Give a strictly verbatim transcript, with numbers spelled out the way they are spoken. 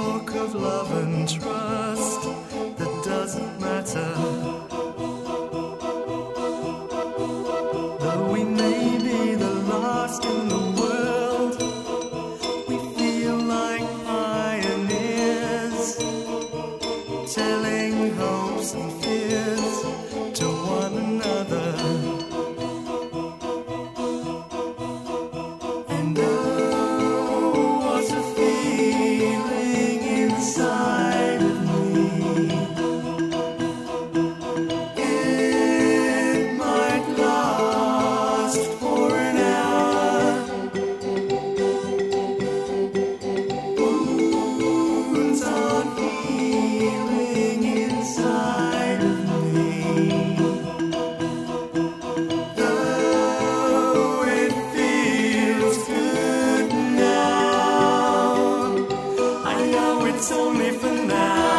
talk of love and trust that doesn't matter. Though we may be the last in the world, we feel like pioneers, telling hopes and fears to one another. And oh, what a feeling inside of me. It might last for an hour. Wounds aren't healing inside of me. Though it feels good now, I know it's only for now.